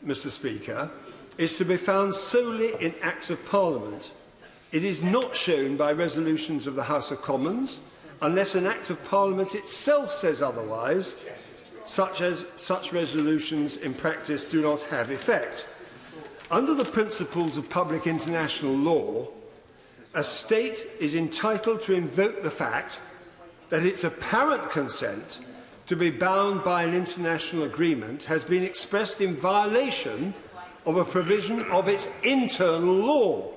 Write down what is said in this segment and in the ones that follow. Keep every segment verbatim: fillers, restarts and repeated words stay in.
Mister Speaker, is to be found solely in Acts of Parliament. It is not shown by resolutions of the House of Commons, unless an Act of Parliament itself says otherwise, such as such resolutions in practice do not have effect. Under the principles of public international law, a state is entitled to invoke the fact that its apparent consent to be bound by an international agreement has been expressed in violation of a provision of its internal law,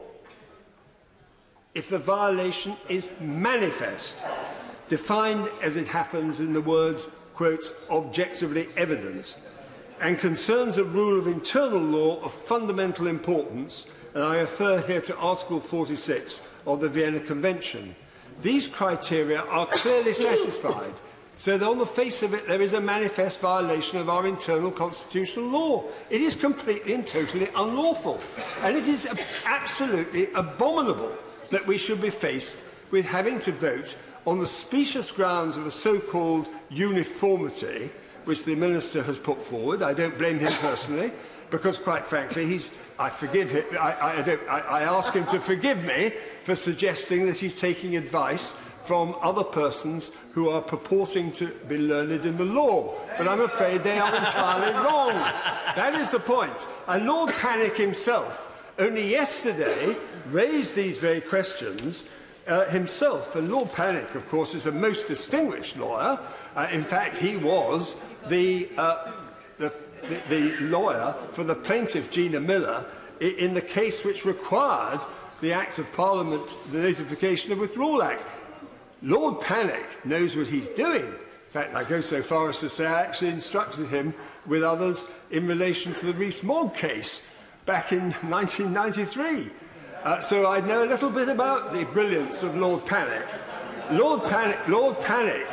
if the violation is manifest, defined as it happens in the words, quotes, objectively evident, and concerns a rule of internal law of fundamental importance, and I refer here to Article forty-six of the Vienna Convention. These criteria are clearly satisfied, so that on the face of it there is a manifest violation of our internal constitutional law. It is completely and totally unlawful, and it is absolutely abominable that we should be faced with having to vote on the specious grounds of a so-called uniformity, which the Minister has put forward. I don't blame him personally, because, quite frankly, he's, I forgive him. I, I, don't, I, I ask him to forgive me for suggesting that he's taking advice from other persons who are purporting to be learned in the law. But I'm afraid they are entirely wrong. That is the point. And Lord Pannick himself only yesterday raised these very questions uh, himself. And Lord Pannick, of course, is a most distinguished lawyer. Uh, in fact, he was the, uh, the, the, the lawyer for the plaintiff, Gina Miller, in, in the case which required the Act of Parliament, the Notification of Withdrawal Act. Lord Pannick knows what he's doing. In fact, I go so far as to say I actually instructed him with others in relation to the Rees-Mogg case back in nineteen ninety-three. Uh, so I know a little bit about the brilliance of Lord Pannick. Lord Pannick, Lord Pannick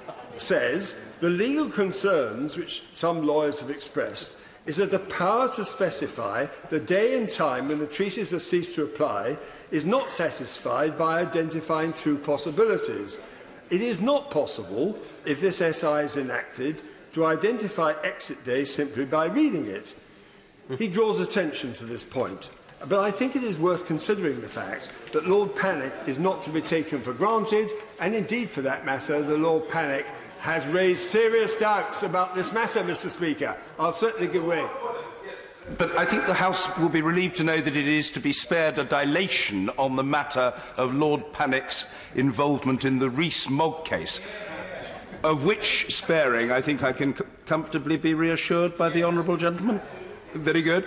says the legal concerns which some lawyers have expressed is that the power to specify the day and time when the treaties have ceased to apply is not satisfied by identifying two possibilities. It is not possible, if this S I is enacted, to identify exit day simply by reading it. He draws attention to this point, but I think it is worth considering the fact that Lord Pannick is not to be taken for granted, and indeed, for that matter, the Lord Pannick has raised serious doubts about this matter, Mister Speaker. I'll certainly give way. But I think the House will be relieved to know that it is to be spared a dilation on the matter of Lord Pannick's involvement in the Rees-Mogg case, of which sparing I think I can c comfortably be reassured by the honourable gentleman. Very good.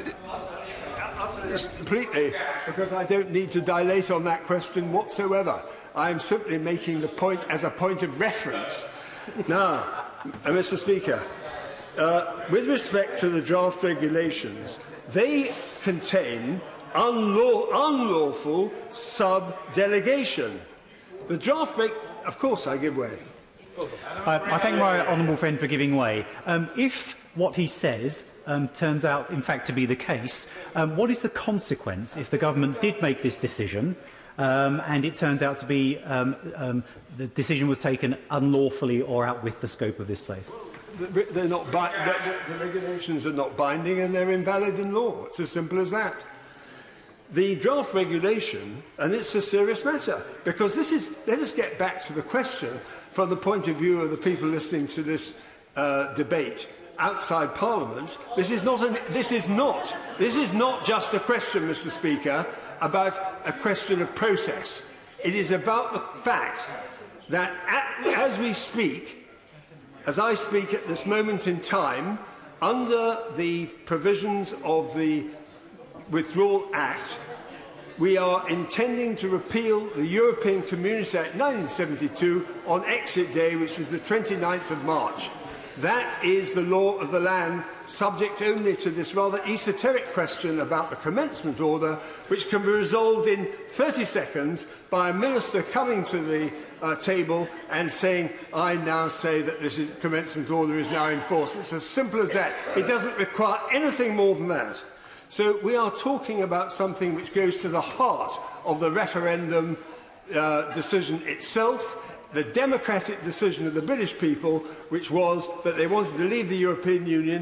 Completely, because I don't need to dilate on that question whatsoever. I am simply making the point as a point of reference. Now, uh, Mister Speaker, uh, with respect to the draft regulations, they contain unlaw unlawful sub-delegation. The draft reg... Of course, I give way. I, I thank my honourable friend for giving way. Um, if what he says um, turns out, in fact, to be the case, um, what is the consequence if the government did make this decision um, and it turns out to be um, um, the decision was taken unlawfully or out with the scope of this place? They're not bi the, the regulations are not binding and they're invalid in law. It's as simple as that. The draft regulation, and it's a serious matter, because this is, let us get back to the question from the point of view of the people listening to this uh, debate outside Parliament. This is not, an, this is not, this is not just a question, Mister Speaker, about a question of process. It is about the fact that at, as we speak, as I speak at this moment in time, under the provisions of the Withdrawal Act, we are intending to repeal the European Community Act nineteen seventy-two on exit day, which is the twenty-ninth of March. That is the law of the land, subject only to this rather esoteric question about the commencement order, which can be resolved in thirty seconds by a minister coming to the uh, table and saying, I now say that this is, commencement order is now in force. It's as simple as that. It doesn't require anything more than that. So we are talking about something which goes to the heart of the referendum uh, decision itself, the democratic decision of the British people, which was that they wanted to leave the European Union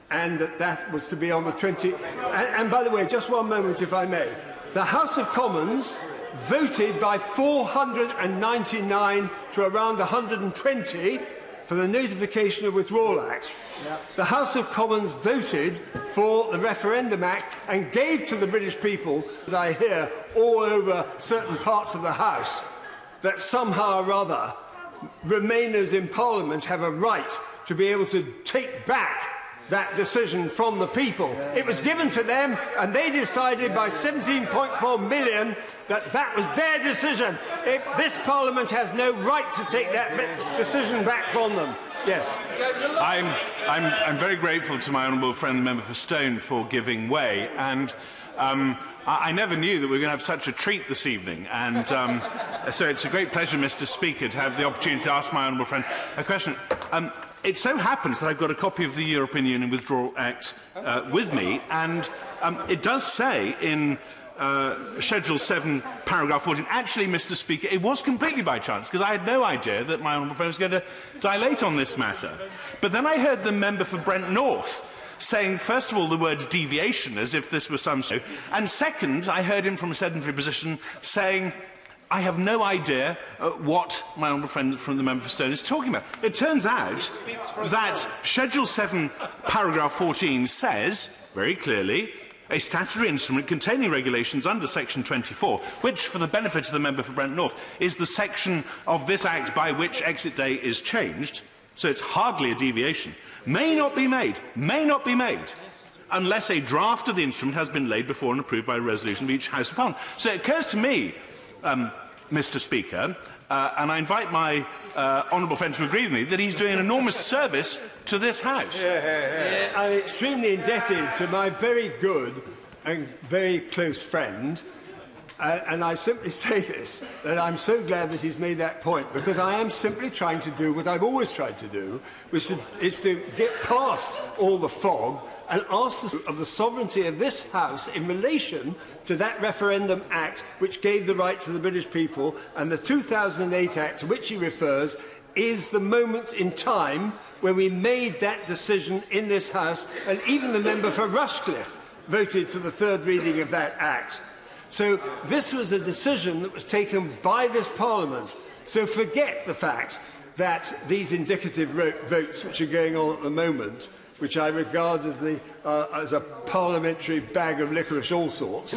and that that was to be on the twentieth. And, and by the way, just one moment, if I may. The House of Commons voted by four hundred ninety-nine to around one hundred twenty for the Notification of Withdrawal Act. Yeah. The House of Commons voted for the Referendum Act and gave to the British people, that I hear all over certain parts of the House, that somehow or other Remainers in Parliament have a right to be able to take back that decision from the people. It was given to them, and they decided by seventeen point four million that that was their decision. If this Parliament has no right to take that decision back from them. Yes. I'm, I'm, I'm very grateful to my honourable friend, the member for Stone, for giving way. And um, I, I never knew that we were going to have such a treat this evening. And um, so it's a great pleasure, Mister Speaker, to have the opportunity to ask my honourable friend a question. Um, It so happens that I've got a copy of the European Union Withdrawal Act uh, with me, and um, it does say in uh, Schedule seven, paragraph fourteen, actually, Mister Speaker, it was completely by chance, because I had no idea that my honourable friend was going to dilate on this matter. But then I heard the member for Brent North saying, first of all, the word deviation, as if this was some so, and second, I heard him from a sedentary position saying, I have no idea uh, what my honourable friend from the member for Stone is talking about. It turns out that Schedule seven, paragraph fourteen says, very clearly, a statutory instrument containing regulations under Section twenty-four, which, for the benefit of the member for Brent North, is the section of this Act by which exit day is changed, so it's hardly a deviation, may not be made, may not be made, unless a draft of the instrument has been laid before and approved by a resolution of each House of Parliament. So it occurs to me, Um, Mister Speaker, uh, and I invite my uh, honourable friend to agree with me, that he's doing an enormous service to this House. Yeah, yeah, yeah. I'm extremely indebted to my very good and very close friend, uh, and I simply say this, that I'm so glad that he's made that point, because I am simply trying to do what I've always tried to do, which is to get past all the fog and ask of the sovereignty of this House in relation to that Referendum Act which gave the right to the British people, and the two thousand eight Act to which he refers is the moment in time when we made that decision in this House, and even the member for Rushcliffe voted for the third reading of that Act. So this was a decision that was taken by this Parliament. So forget the fact that these indicative votes which are going on at the moment, which I regard as, the, uh, as a parliamentary bag of licorice all sorts,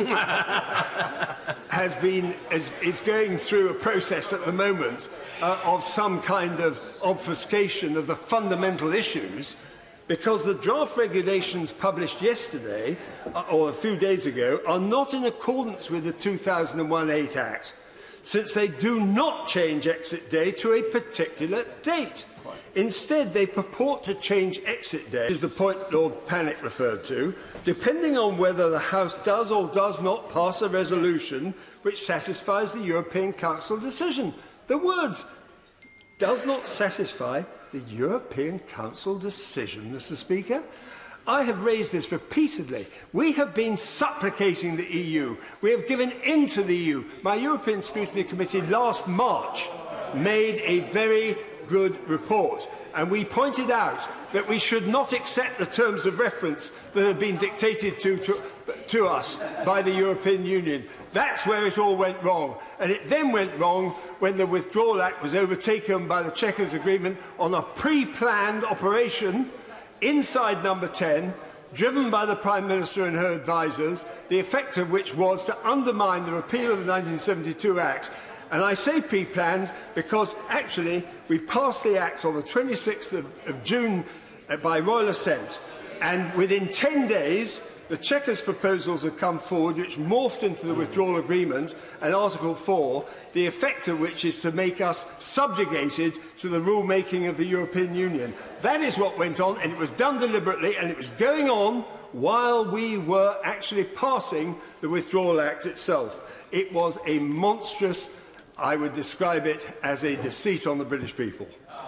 has been, is, is going through a process at the moment uh, of some kind of obfuscation of the fundamental issues, because the draft regulations published yesterday, uh, or a few days ago, are not in accordance with the two thousand one eight Act, since they do not change exit day to a particular date. Instead, they purport to change exit day, is the point Lord Pannick referred to, depending on whether the House does or does not pass a resolution which satisfies the European Council decision. The words does not satisfy the European Council decision, Mister Speaker. I have raised this repeatedly. We have been supplicating the E U. We have given in to the E U. My European Scrutiny Committee last March made a very good report, and we pointed out that we should not accept the terms of reference that have been dictated to, to, to us by the European Union. That's where it all went wrong. And it then went wrong when the Withdrawal Act was overtaken by the Chequers Agreement on a pre-planned operation inside Number ten, driven by the Prime Minister and her advisers, the effect of which was to undermine the repeal of the nineteen seventy-two Act. And I say pre-planned because, actually, we passed the Act on the twenty-sixth of, of June uh, by royal assent. And within ten days, the Chequers proposals have come forward, which morphed into the withdrawal agreement and Article four, the effect of which is to make us subjugated to the rule-making of the European Union. That is what went on, and it was done deliberately, and it was going on while we were actually passing the Withdrawal Act itself. It was a monstrous, I would describe it as a deceit on the British people.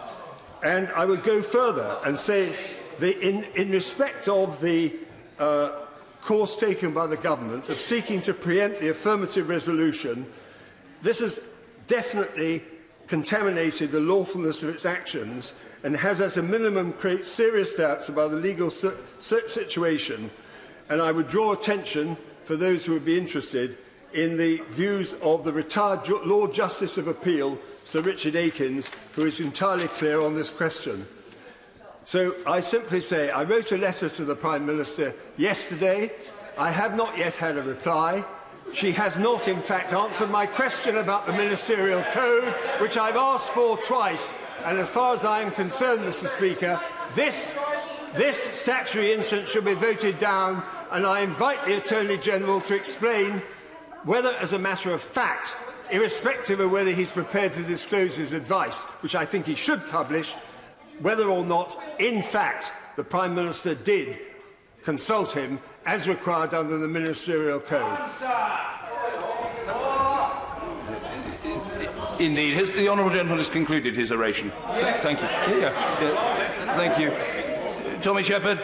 And I would go further and say, that in, in respect of the uh, course taken by the government of seeking to preempt the affirmative resolution, this has definitely contaminated the lawfulness of its actions, and has at a minimum created serious doubts about the legal situation, and I would draw attention, for those who would be interested, in the views of the retired Lord Justice of Appeal, Sir Richard Akins, who is entirely clear on this question. So I simply say, I wrote a letter to the Prime Minister yesterday. I have not yet had a reply. She has not, in fact, answered my question about the Ministerial Code, which I've asked for twice. And as far as I am concerned, Mr Speaker, this, this statutory instance should be voted down, and I invite the Attorney-General to explain whether, as a matter of fact, irrespective of whether he's prepared to disclose his advice, which I think he should publish, whether or not, in fact, the Prime Minister did consult him as required under the Ministerial Code. Indeed. Has, the Honourable Gentleman has concluded his oration. Th thank you. Yeah, yeah. Thank you. Tommy Shepherd.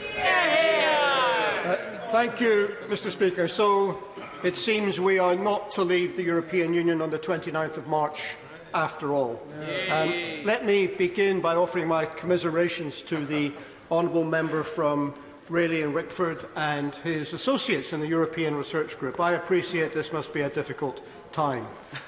Uh, thank you, Mr Speaker. So it seems we are not to leave the European Union on the twenty-ninth of March after all. Um, let me begin by offering my commiserations to the honourable member from Rayleigh and Wickford and his associates in the European Research Group. I appreciate this must be a difficult time.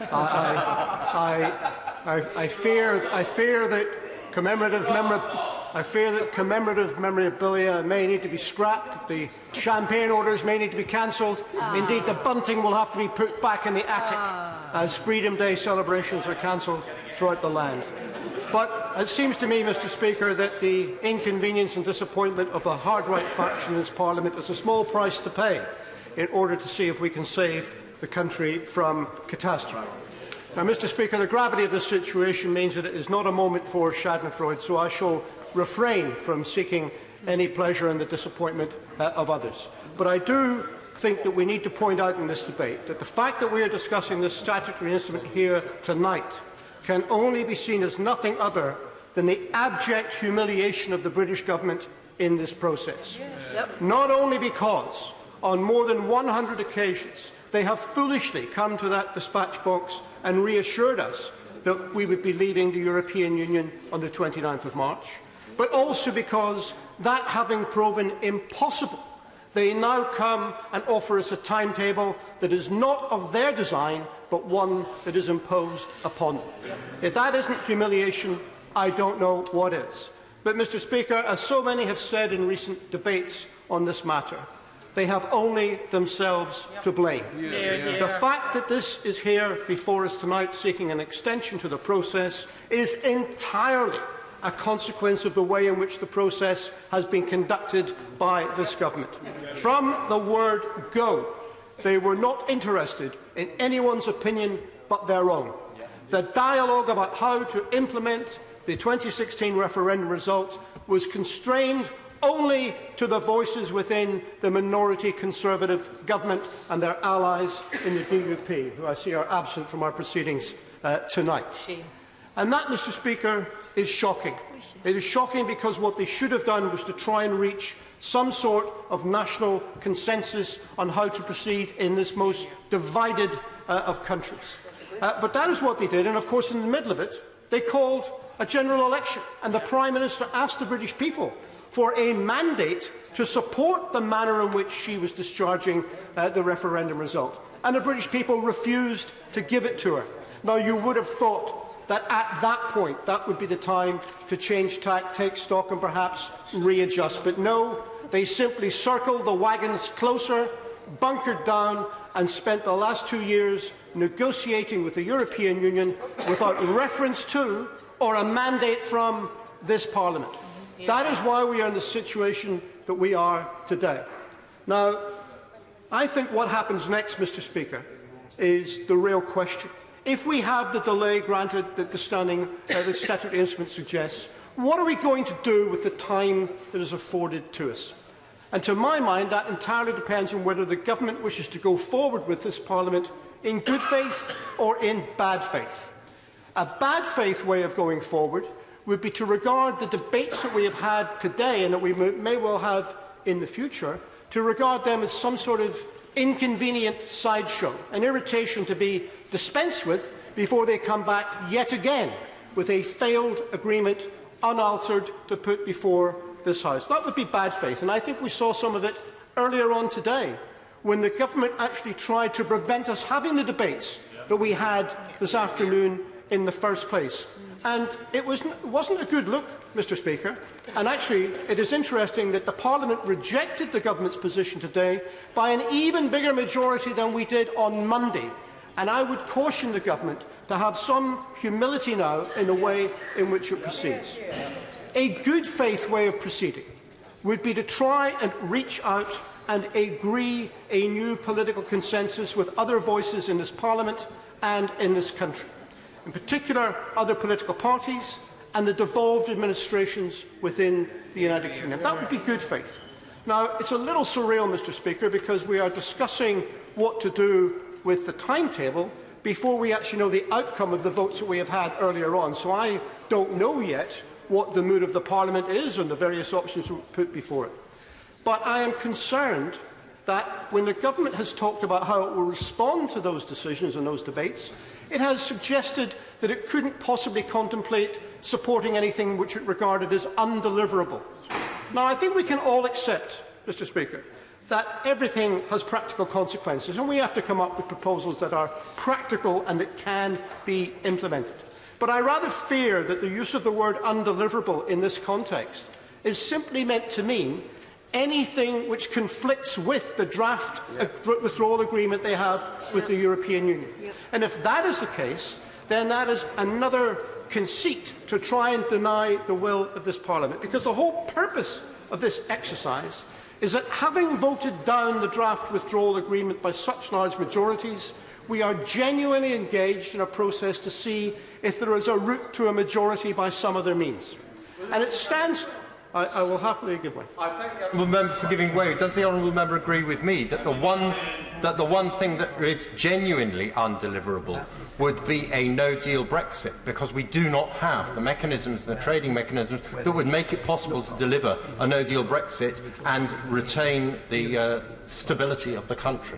I, I, I, I, fear, I fear that commemorative memorabilia I fear that commemorative memorabilia may need to be scrapped, the champagne orders may need to be cancelled, ah. Indeed the bunting will have to be put back in the attic ah. as Freedom Day celebrations are cancelled throughout the land. But it seems to me, Mr Speaker, that the inconvenience and disappointment of the hard-right faction in this Parliament is a small price to pay in order to see if we can save the country from catastrophe. Now, Mr Speaker, the gravity of this situation means that it is not a moment for schadenfreude, so I shall refrain from seeking any pleasure in the disappointment uh, of others. But I do think that we need to point out in this debate that the fact that we are discussing this statutory instrument here tonight can only be seen as nothing other than the abject humiliation of the British government in this process. Yep. Not only because, on more than one hundred occasions, they have foolishly come to that dispatch box and reassured us that we would be leaving the European Union on the twenty-ninth of March, but also because, that having proven impossible, they now come and offer us a timetable that is not of their design, but one that is imposed upon them. If that isn't humiliation, I don't know what is. But, Mr Speaker, as so many have said in recent debates on this matter, they have only themselves to blame. Yeah, yeah. The fact that this is here before us tonight seeking an extension to the process is entirely a consequence of the way in which the process has been conducted by this government. From the word go, they were not interested in anyone's opinion but their own. The dialogue about how to implement the twenty sixteen referendum result was constrained only to the voices within the minority Conservative government and their allies in the D U P, who I see are absent from our proceedings uh, tonight. Shame. And that, Mr Speaker, is shocking. It is shocking because what they should have done was to try and reach some sort of national consensus on how to proceed in this most divided uh, of countries. Uh, but that is what they did, and of course in the middle of it, they called a general election, and the Prime Minister asked the British people for a mandate to support the manner in which she was discharging uh, the referendum result. And the British people refused to give it to her. Now, you would have thought that at that point, that would be the time to change tack, take stock and perhaps readjust. But no, they simply circled the wagons closer, bunkered down and spent the last two years negotiating with the European Union without reference to or a mandate from this Parliament. That is why we are in the situation that we are today. Now, I think what happens next, Mr Speaker, is the real question. If we have the delay granted that the, standing, uh, the statutory instrument suggests, what are we going to do with the time that is afforded to us? And to my mind, that entirely depends on whether the government wishes to go forward with this Parliament in good faith or in bad faith. A bad faith way of going forward would be to regard the debates that we have had today and that we may well have in the future, to regard them as some sort of inconvenient sideshow, an irritation to be dispensed with before they come back yet again with a failed agreement unaltered, to put before this House. That would be bad faith, and I think we saw some of it earlier on today, when the government actually tried to prevent us having the debates that we had this afternoon in the first place. And it, was, it wasn't a good look, Mr Speaker. And actually, it is interesting that the Parliament rejected the government's position today by an even bigger majority than we did on Monday. And I would caution the government to have some humility now in the way in which it proceeds. A good faith way of proceeding would be to try and reach out and agree a new political consensus with other voices in this Parliament and in this country, in particular other political parties and the devolved administrations within the United Kingdom. That would be good faith. Now, it's a little surreal, Mr Speaker, because we are discussing what to do with the timetable before we actually know the outcome of the votes that we have had earlier on. So I don't know yet what the mood of the Parliament is on the various options we put before it. But I am concerned that when the government has talked about how it will respond to those decisions and those debates, it has suggested that it couldn't possibly contemplate supporting anything which it regarded as undeliverable. Now, I think we can all accept, Mr Speaker, that everything has practical consequences, and we have to come up with proposals that are practical and that can be implemented. But I rather fear that the use of the word undeliverable in this context is simply meant to mean anything which conflicts with the draft yeah. withdrawal agreement they have with the European Union. Yeah. And if that is the case, then that is another conceit to try and deny the will of this Parliament. Because the whole purpose of this exercise is that, having voted down the draft withdrawal agreement by such large majorities, we are genuinely engaged in a process to see if there is a route to a majority by some other means. And it stands... I, I will happily give way. I thank the honourable member for giving way. Does the honourable member agree with me that the one that the one thing that is genuinely undeliverable would be a no-deal Brexit, because we do not have the mechanisms, the trading mechanisms, that would make it possible to deliver a no-deal Brexit and retain the uh, stability of the country?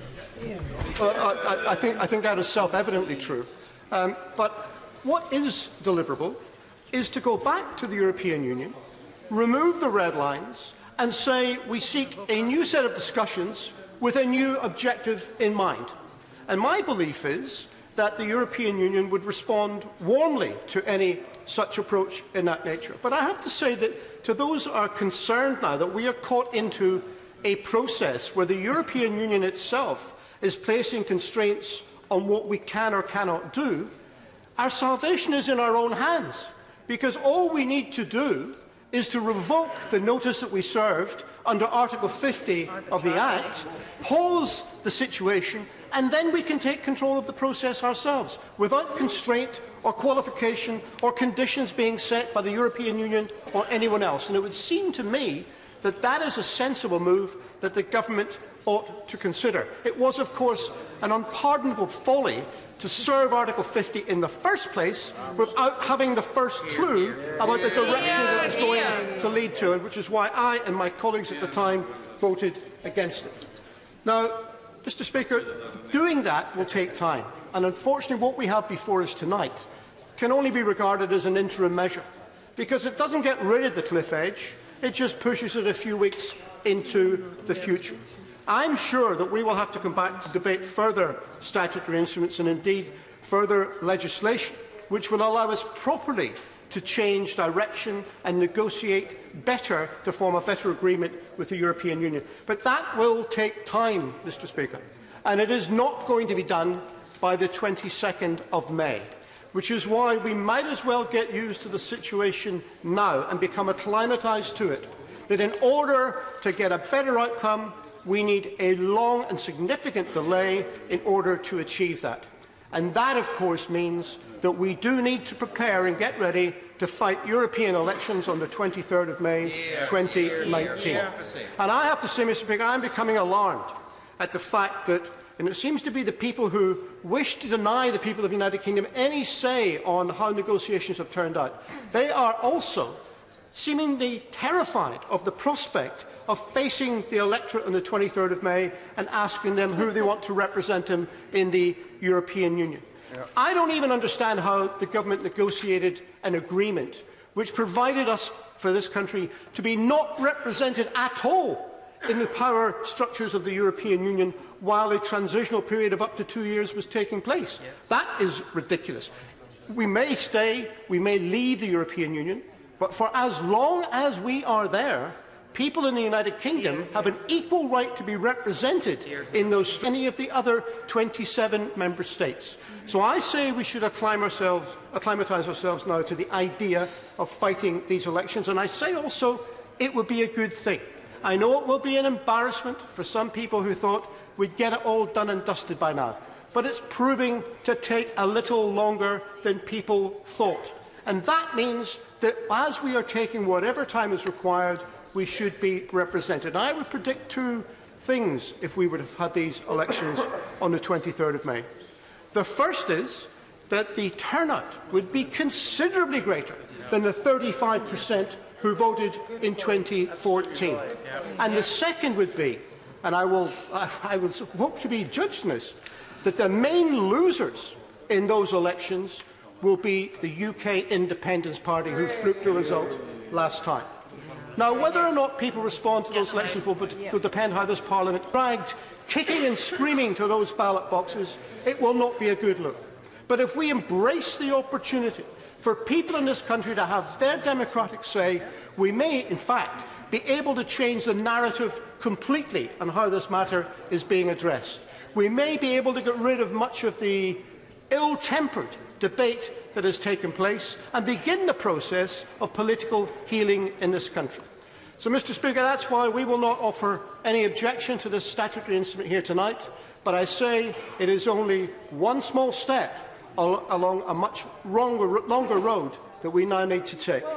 Well, I, I, think, I think that is self-evidently true. Um, but what is deliverable is to go back to the European Union, remove the red lines, and say we seek a new set of discussions with a new objective in mind. And my belief is that the European Union would respond warmly to any such approach in that nature. But I have to say that to those who are concerned now that we are caught into a process where the European Union itself is placing constraints on what we can or cannot do, our salvation is in our own hands. Because all we need to do is to revoke the notice that we served under Article fifty of the Act, pause the situation, and then we can take control of the process ourselves, without constraint or qualification or conditions being set by the European Union or anyone else. And it would seem to me that that is a sensible move that the government ought to consider. It was, of course, an unpardonable folly to serve Article fifty in the first place without having the first clue about the direction that it was going to lead to, and which is why I and my colleagues at the time voted against it. Now, Mr Speaker, doing that will take time, and unfortunately what we have before us tonight can only be regarded as an interim measure, because it doesn't get rid of the cliff edge, it just pushes it a few weeks into the future. I'm sure that we will have to come back to debate further statutory instruments and indeed further legislation which will allow us properly to change direction and negotiate better to form a better agreement with the European Union. But that will take time, Mr Speaker, and it is not going to be done by the twenty-second of May, which is why we might as well get used to the situation now and become acclimatised to it, that in order to get a better outcome, we need a long and significant delay in order to achieve that. And that, of course, means that we do need to prepare and get ready to fight European elections on the twenty-third of May twenty nineteen. And I have to say, Mr Speaker, I am becoming alarmed at the fact that, and it seems to be the people who wish to deny the people of the United Kingdom any say on how negotiations have turned out, they are also seemingly terrified of the prospect of facing the electorate on the twenty-third of May and asking them who they want to represent them in the European Union. Yeah. I don't even understand how the government negotiated an agreement which provided us for this country to be not represented at all in the power structures of the European Union while a transitional period of up to two years was taking place. Yeah. That is ridiculous. We may stay, we may leave the European Union, but for as long as we are there, people in the United Kingdom have an equal right to be represented in those any of the other twenty-seven member states. So I say we should acclim ourselves, acclimatise ourselves now to the idea of fighting these elections, and I say also it would be a good thing. I know it will be an embarrassment for some people who thought we'd get it all done and dusted by now, but it's proving to take a little longer than people thought. And that means that as we are taking whatever time is required, we should be represented. I would predict two things if we would have had these elections on the twenty-third of May. The first is that the turnout would be considerably greater than the thirty-five percent who voted in twenty fourteen. And the second would be, and I will, I, I will hope to be judged in this, that the main losers in those elections will be the U K Independence Party, who flunked the result last time. Now, whether or not people respond to those elections will, will depend how this Parliament dragged, kicking and screaming to those ballot boxes. It will not be a good look. But if we embrace the opportunity for people in this country to have their democratic say, we may, in fact, be able to change the narrative completely on how this matter is being addressed. We may be able to get rid of much of the ill-tempered debate that has taken place and begin the process of political healing in this country. So, Mr Speaker, that's why we will not offer any objection to this statutory instrument here tonight, but I say it is only one small step al along a much longer, longer road that we now need to take.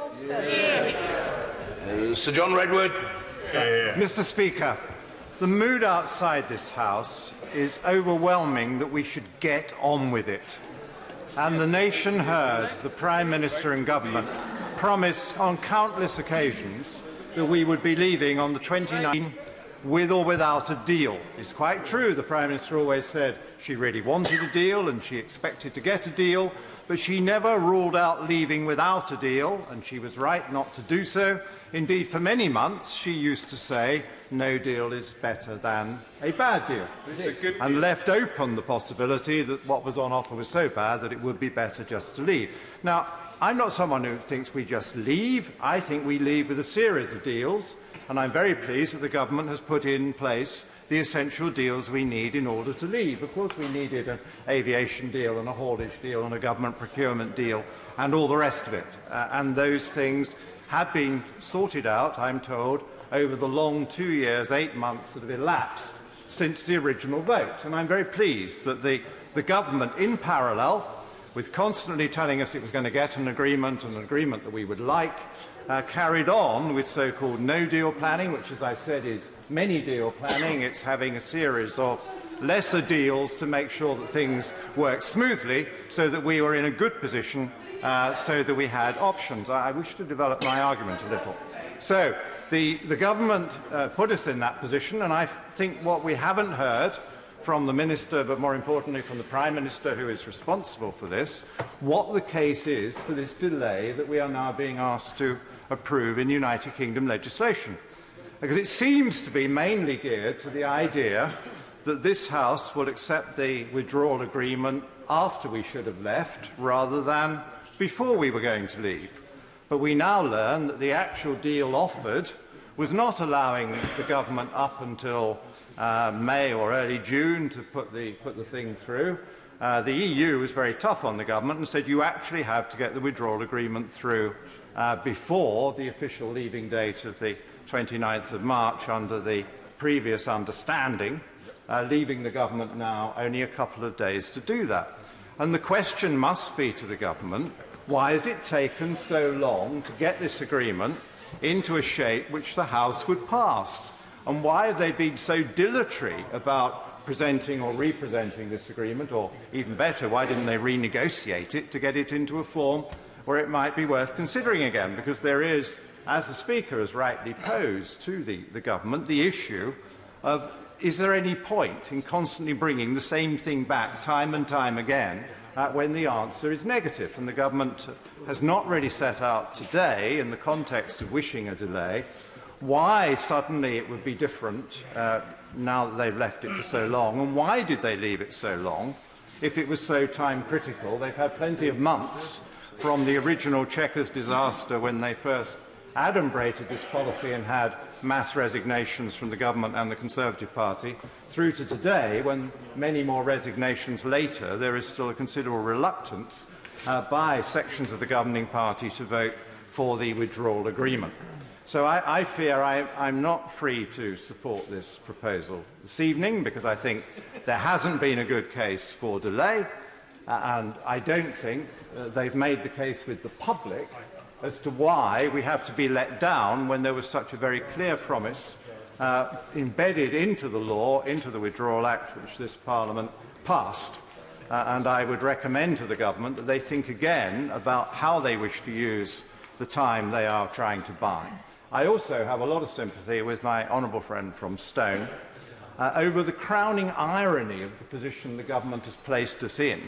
Uh, Sir John Redwood. Uh, Mr Speaker, the mood outside this House is overwhelming that we should get on with it. And the nation heard the Prime Minister and Government promise on countless occasions that we would be leaving on the twenty-ninth with or without a deal. It's quite true, the Prime Minister always said she really wanted a deal and she expected to get a deal, but she never ruled out leaving without a deal, and she was right not to do so. Indeed, for many months, she used to say, no deal is better than a bad deal, a and left open the possibility that what was on offer was so bad that it would be better just to leave. Now, I'm not someone who thinks we just leave. I think we leave with a series of deals, and I'm very pleased that the government has put in place the essential deals we need in order to leave. Of course, we needed an aviation deal and a haulage deal and a government procurement deal and all the rest of it. Uh, and those things have been sorted out, I'm told, over the long two years, eight months that have elapsed since the original vote. And I'm very pleased that the, the government, in parallel, with constantly telling us it was going to get an agreement, an agreement that we would like, uh, carried on with so-called no-deal planning, which, as I said, is many-deal planning. It's having a series of lesser deals to make sure that things work smoothly so that we were in a good position, uh, so that we had options. I, I wish to develop my argument a little. So, the, the government uh, put us in that position, and I think what we haven't heard from the Minister, but more importantly from the Prime Minister who is responsible for this, what the case is for this delay that we are now being asked to approve in United Kingdom legislation. Because it seems to be mainly geared to the idea that this House will accept the withdrawal agreement after we should have left, rather than before we were going to leave. But we now learn that the actual deal offered was not allowing the government up until uh, May or early June to put the, put the thing through. Uh, the E U was very tough on the government and said you actually have to get the withdrawal agreement through uh, before the official leaving date of the twenty-ninth of March under the previous understanding, uh, leaving the government now only a couple of days to do that. And the question must be to the government, why has it taken so long to get this agreement into a shape which the House would pass? And why have they been so dilatory about presenting or representing this agreement, or even better, why didn't they renegotiate it to get it into a form where it might be worth considering again? Because there is, as the Speaker has rightly posed to the, the government, the issue of is there any point in constantly bringing the same thing back time and time again uh, when the answer is negative? And the government has not really set out today, in the context of wishing a delay, why suddenly it would be different uh, now that they've left it for so long, and why did they leave it so long if it was so time critical? They've had plenty of months from the original Chequers disaster when they first adumbrated this policy and had mass resignations from the government and the Conservative Party, through to today, when many more resignations later, there is still a considerable reluctance uh, by sections of the governing party to vote for the withdrawal agreement. So I, I fear I, I'm not free to support this proposal this evening, because I think there hasn't been a good case for delay, uh, and I don't think uh, they've made the case with the public as to why we have to be let down when there was such a very clear promise uh, embedded into the law, into the Withdrawal Act, which this Parliament passed. Uh, and I would recommend to the government that they think again about how they wish to use the time they are trying to buy. I also have a lot of sympathy with my honourable friend from Stone uh, over the crowning irony of the position the government has placed us in,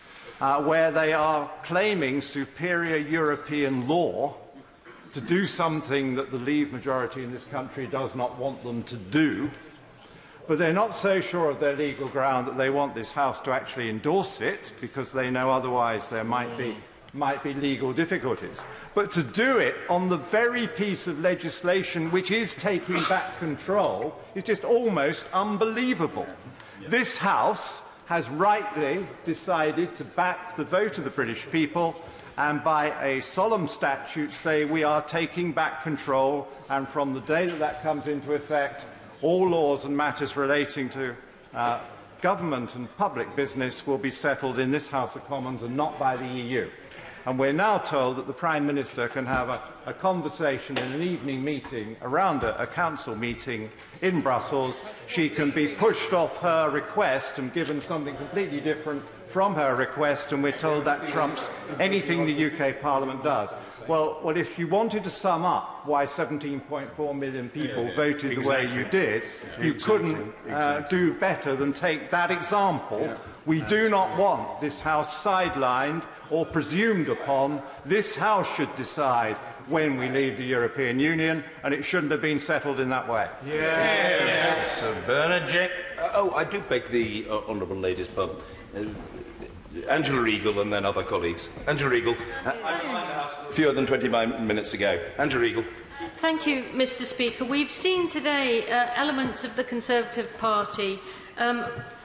Uh, where they are claiming superior European law to do something that the Leave majority in this country does not want them to do, but they're not so sure of their legal ground that they want this House to actually endorse it, because they know otherwise there might be, might be legal difficulties. But to do it on the very piece of legislation which is taking back control is just almost unbelievable. This House has rightly decided to back the vote of the British people and by a solemn statute say we are taking back control, and from the day that that comes into effect, all laws and matters relating to uh, government and public business will be settled in this House of Commons and not by the E U. And we're now told that the Prime Minister can have a, a conversation in an evening meeting around a, a council meeting in Brussels. She can be pushed off her request and given something completely different from her request, and we're told that trumps anything the U K Parliament does. Well, well, if you wanted to sum up why seventeen point four million people voted the way you did, you couldn't uh, do better than take that example. We do not want this House sidelined or presumed upon. This House should decide when we leave the European Union, and it shouldn't have been settled in that way. Yeah, yeah. Sir Bernard Jack. Uh, oh, I do beg the uh, honourable lady's pardon. Uh, Angela Regal and then other colleagues. Angela Regal. Uh, fewer than twenty minutes to go. Angela Regal. Thank you, Mister Speaker. We've seen today uh, elements of the Conservative Party um,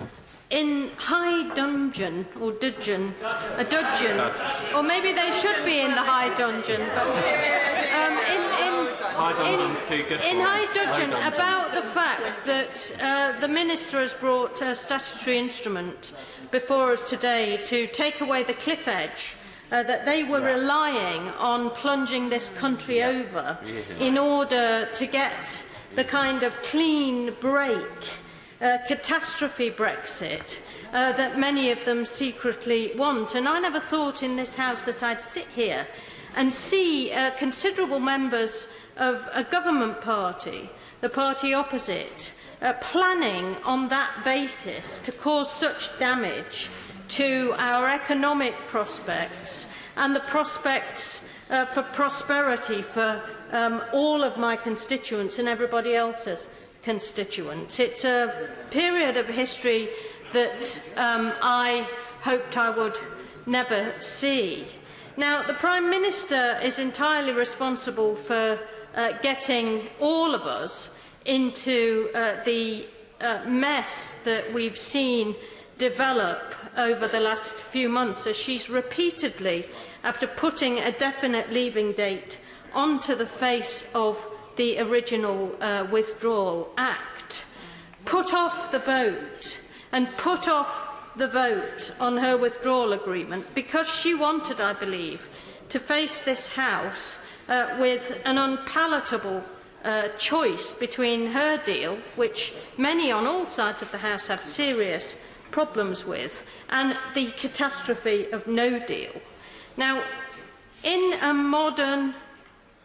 in high dudgeon, or dudgeon, a dudgeon, or maybe they should be in the high dudgeon, but um, in, in, in, in high dudgeon about the fact that uh, the Minister has brought a statutory instrument before us today to take away the cliff edge Uh, that they were relying on plunging this country over in order to get the kind of clean break, uh, catastrophe Brexit uh, that many of them secretly want. And I never thought in this House that I'd sit here and see uh, considerable members of a government party, the party opposite, uh, planning on that basis to cause such damage to our economic prospects and the prospects uh, for prosperity for um, all of my constituents and everybody else's constituents. It's a period of history that um, I hoped I would never see. Now, the Prime Minister is entirely responsible for uh, getting all of us into uh, the uh, mess that we've seen develop over the last few months, as she's repeatedly, after putting a definite leaving date onto the face of the original uh, Withdrawal Act, put off the vote and put off the vote on her withdrawal agreement because she wanted, I believe, to face this House uh, with an unpalatable uh, choice between her deal, which many on all sides of the House have serious problems with, and the catastrophe of no deal. Now, in a modern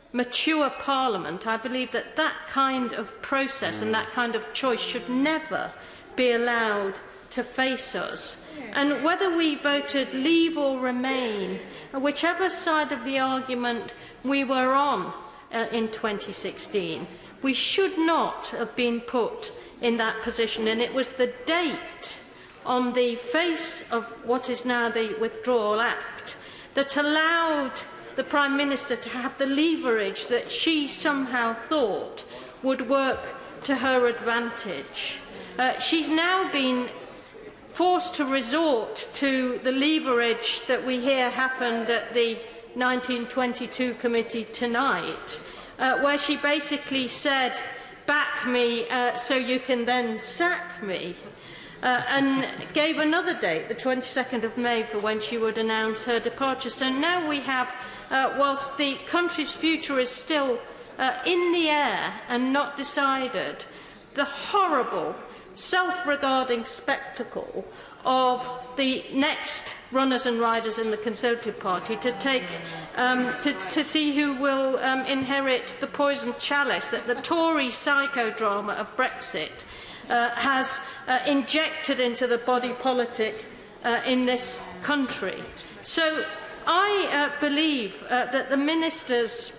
mature Parliament, I believe that that kind of process and that kind of choice should never be allowed to face us. And whether we voted leave or remain, whichever side of the argument we were on uh, in twenty sixteen, we should not have been put in that position. And it was the date on the face of what is now the Withdrawal Act that allowed the Prime Minister to have the leverage that she somehow thought would work to her advantage. Uh, she's now been forced to resort to the leverage that we hear happened at the nineteen twenty-two committee tonight, uh, where she basically said, back me uh, so you can then sack me, uh, and gave another date, the twenty-second of May, for when she would announce her departure. So now we have, uh, whilst the country's future is still uh, in the air and not decided, the horrible self-regarding spectacle of the next runners and riders in the Conservative Party to take um, to, to see who will um, inherit the poisoned chalice that the Tory psychodrama of Brexit uh, has uh, injected into the body politic uh, in this country. So I uh, believe uh, that the Minister's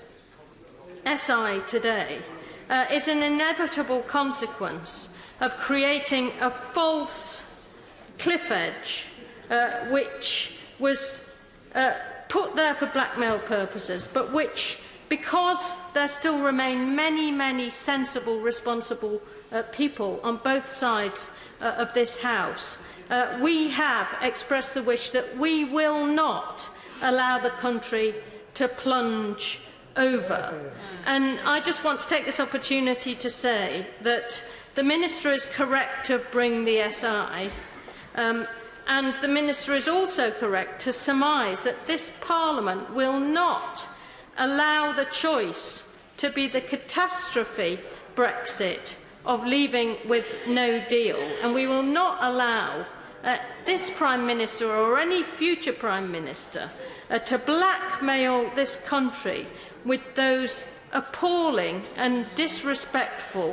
S I today uh, is an inevitable consequence of creating a false cliff edge uh, which was uh, put there for blackmail purposes, but which, because there still remain many, many sensible, responsible uh, people on both sides uh, of this House, uh, we have expressed the wish that we will not allow the country to plunge over. And I just want to take this opportunity to say that the Minister is correct to bring the S I, um, and the Minister is also correct to surmise that this Parliament will not allow the choice to be the catastrophe Brexit of leaving with no deal, and we will not allow uh, this Prime Minister or any future Prime Minister uh, to blackmail this country with those appalling and disrespectful,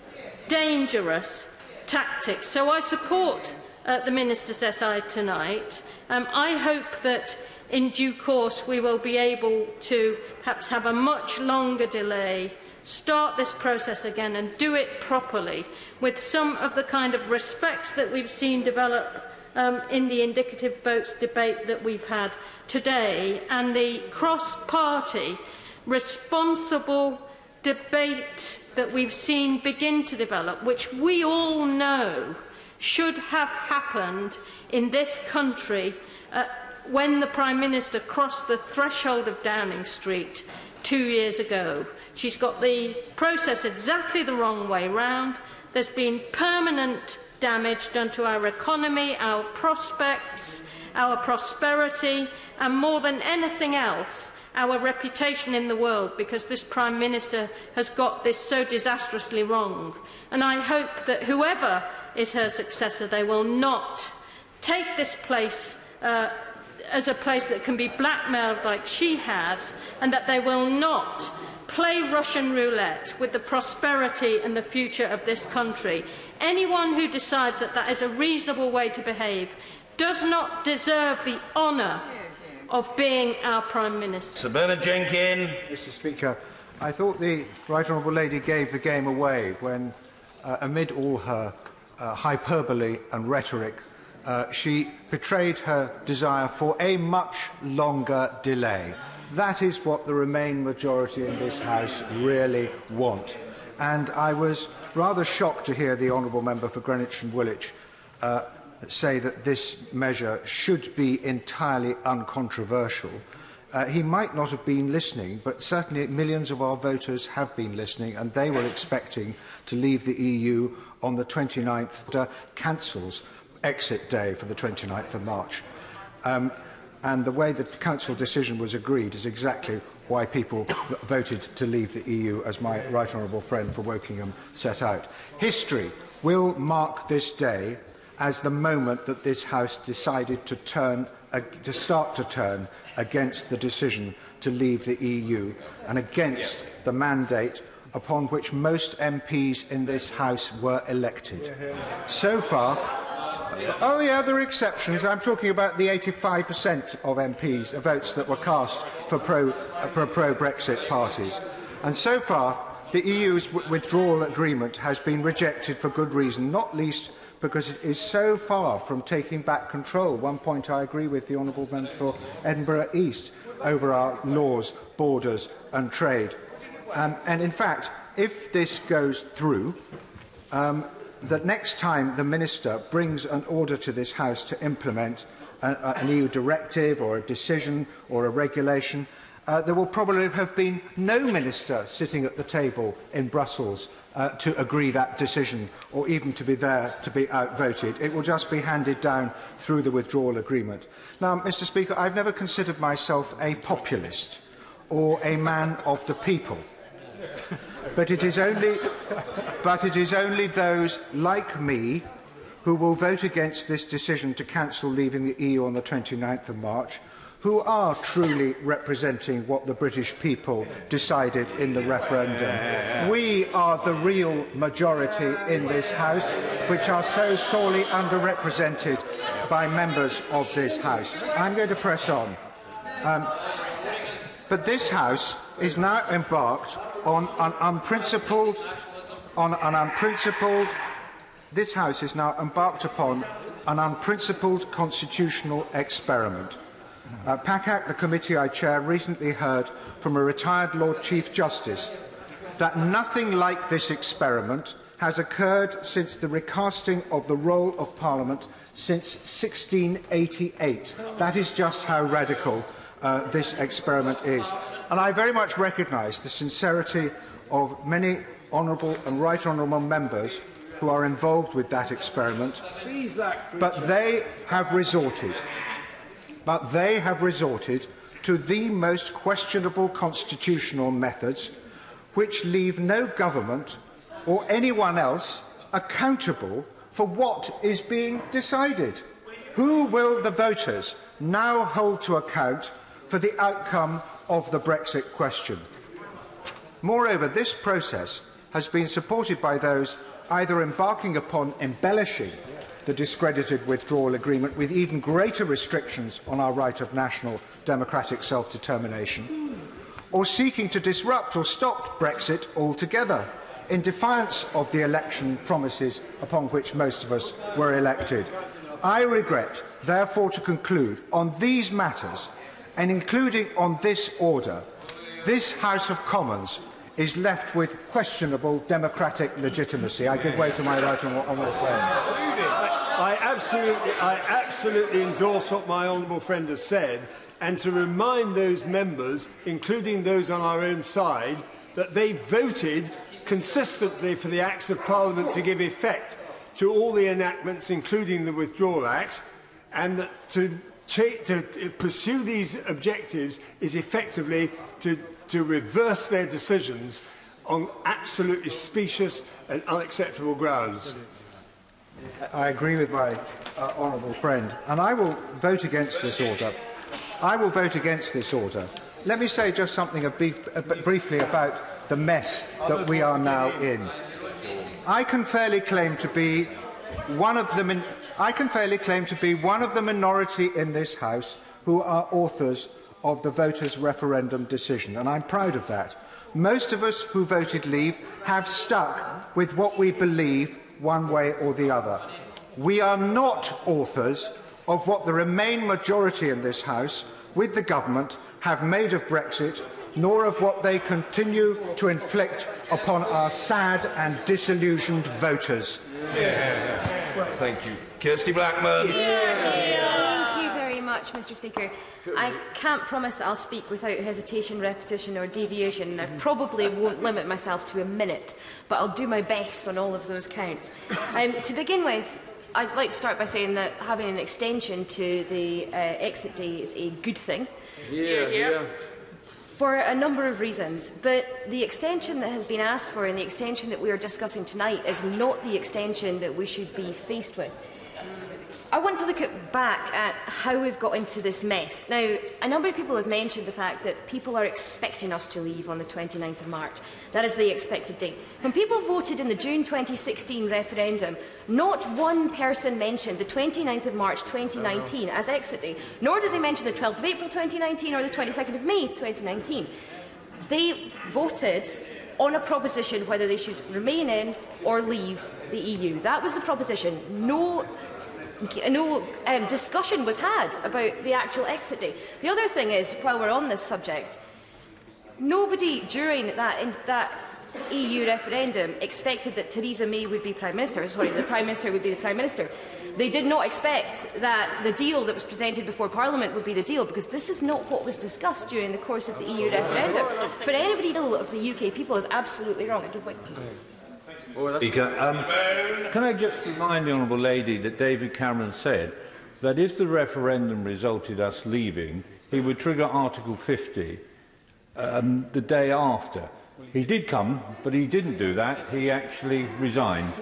dangerous tactics. So I support uh, the Minister's S I tonight. Um, I hope that in due course we will be able to perhaps have a much longer delay, start this process again and do it properly with some of the kind of respect that we've seen develop um, in the indicative votes debate that we've had today, and the cross-party responsible debate that we've seen begin to develop, which we all know should have happened in this country uh, when the Prime Minister crossed the threshold of Downing Street two years ago. She's got the process exactly the wrong way round. There's been permanent damage done to our economy, our prospects, our prosperity, and more than anything else, our reputation in the world, because this Prime Minister has got this so disastrously wrong. And I hope that whoever is her successor, they will not take this place uh, as a place that can be blackmailed like she has, and that they will not play Russian roulette with the prosperity and the future of this country. Anyone who decides that that is a reasonable way to behave does not deserve the honour of being our Prime Minister. Sir Bernard Jenkin. Mister Speaker, I thought the Right Honourable Lady gave the game away when, uh, amid all her uh, hyperbole and rhetoric, uh, she betrayed her desire for a much longer delay. That is what the Remain majority in this House really want. And I was rather shocked to hear the Honourable Member for Greenwich and Woolwich uh, say that this measure should be entirely uncontroversial. Uh, he might not have been listening, but certainly millions of our voters have been listening, and they were expecting to leave the E U on the twenty-ninth, uh, cancels exit day for the twenty-ninth of March. Um, and the way the Council decision was agreed is exactly why people voted to leave the E U, as my Right Honourable friend for Wokingham set out. History will mark this day as the moment that this House decided to turn uh, to start to turn against the decision to leave the E U and against the mandate upon which most M Ps in this House were elected. So far, oh yeah, there are exceptions. I'm talking about the eighty-five percent of M Ps, votes that were cast for pro, uh, for pro-Brexit parties. And so far, the E U's withdrawal agreement has been rejected for good reason, not least because it is so far from taking back control. One point I agree with the Honourable Member for Edinburgh East over our laws, borders and trade. Um, and in fact, if this goes through, um, that next time the Minister brings an order to this House to implement a, a, an E U directive or a decision or a regulation, uh, there will probably have been no Minister sitting at the table in Brussels uh, to agree that decision or even to be there to be outvoted. It will just be handed down through the withdrawal agreement. Now, Mr Speaker, I've never considered myself a populist or a man of the people. But it is only, but it is only those like me who will vote against this decision to cancel leaving the E U on the twenty-ninth of March, who are truly representing what the British people decided in the referendum. We are the real majority in this House, which are so sorely underrepresented by members of this House. I'm going to press on. Um, but this House is now embarked on an unprincipled, on an unprincipled, this House is now embarked upon an unprincipled constitutional experiment. Uh, PACAC, the committee I chair, recently heard from a retired Lord Chief Justice that nothing like this experiment has occurred since the recasting of the role of Parliament since sixteen eighty-eight. That is just how radical uh, this experiment is. And I very much recognise the sincerity of many honourable and right honourable members who are involved with that experiment, but they have resorted, but they have resorted to the most questionable constitutional methods, which leave no government or anyone else accountable for what is being decided. Who will the voters now hold to account for the outcome of the Brexit question? Moreover, this process has been supported by those either embarking upon embellishing the discredited withdrawal agreement with even greater restrictions on our right of national democratic self-determination, or seeking to disrupt or stop Brexit altogether, in defiance of the election promises upon which most of us were elected. I regret, therefore, to conclude on these matters, and including on this order, this House of Commons is left with questionable democratic legitimacy. I give way to my right honourable friend. I absolutely, I absolutely endorse what my honourable friend has said, and to remind those members, including those on our own side, that they voted consistently for the Acts of Parliament to give effect to all the enactments, including the Withdrawal Act, and that to, to pursue these objectives is effectively to, to reverse their decisions on absolutely specious and unacceptable grounds. I agree with my uh, honourable friend, and I will vote against this order. I will vote against this order. Let me say just something a brief, uh, briefly about the mess that we are now in. I can fairly claim to be one of the min I can fairly claim to be one of the minority in this House who are authors of the voters' referendum decision, and I'm proud of that. Most of us who voted leave have stuck with what we believe one way or the other. We are not authors of what the Remain majority in this House, with the government, have made of Brexit, nor of what they continue to inflict upon our sad and disillusioned voters. Yeah. Well, thank you. Kirsty Blackman. Yeah. Thank you very much, Mr Speaker. I can't promise that I'll speak without hesitation, repetition or deviation. I probably won't limit myself to a minute, but I'll do my best on all of those counts. Um, to begin with, I'd like to start by saying that having an extension to the uh, exit day is a good thing. Yeah, yeah. For a number of reasons, but the extension that has been asked for and the extension that we are discussing tonight is not the extension that we should be faced with. I want to look at back at how we've got into this mess. Now, a number of people have mentioned the fact that people are expecting us to leave on the twenty-ninth of March. That is the expected date. When people voted in the June twenty sixteen referendum, not one person mentioned the twenty-ninth of March twenty nineteen as exit day, nor did they mention the twelfth of April twenty nineteen or the twenty-second of May twenty nineteen. They voted on a proposition whether they should remain in or leave the E U. That was the proposition. No No um, discussion was had about the actual exit date. The other thing is, while we're on this subject, nobody during that, in that E U referendum expected that Theresa May would be Prime Minister. Sorry, the Prime Minister would be the Prime Minister. They did not expect that the deal that was presented before Parliament would be the deal, because this is not what was discussed during the course of the E U referendum. For anybody ill of the U K people is absolutely wrong. I give way. Speaker, um, can I just remind the Honourable Lady that David Cameron said that if the referendum resulted us leaving, he would trigger Article fifty um, the day after. He did come, but he didn't do that. He actually resigned.